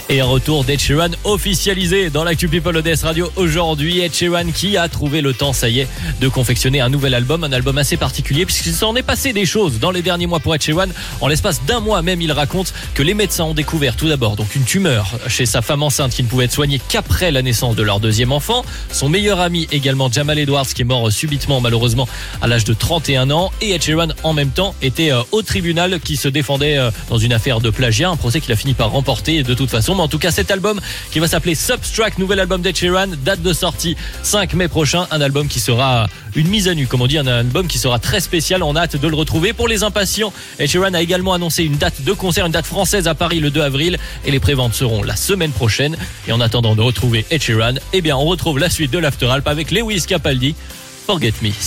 Et un retour d'Ed Sheeran officialisé dans l'actu People ODS Radio aujourd'hui. Ed Sheeran qui a trouvé le temps, ça y est, de confectionner un nouvel album, un album assez particulier puisqu'il s'en est passé des choses dans les derniers mois pour Ed Sheeran. En l'espace d'un mois même, il raconte que les médecins ont découvert tout d'abord donc une tumeur chez sa femme enceinte qui ne pouvait être soignée qu'après la naissance de leur deuxième enfant. Son meilleur ami également, Jamal Edwards, qui est mort subitement malheureusement à l'âge de 31 ans. Et Ed Sheeran en même temps était au tribunal qui se défendait dans une affaire de plagiat, un procès qu'il a fini par remporter de toute façon. Mais en tout cas, cet album qui va s'appeler Substract, nouvel album d'Ed Sheeran, date de sortie 5 mai prochain, un album qui sera une mise à nu, comme on dit, un album qui sera très spécial. On a hâte de le retrouver. Pour les impatients, Ed Sheeran a également annoncé une date de concert, une date française à Paris le 2 avril et les préventes seront la semaine prochaine. Et en attendant de retrouver Ed Sheeran, eh bien on retrouve la suite de l'After Alp avec Lewis Capaldi, Forget Me.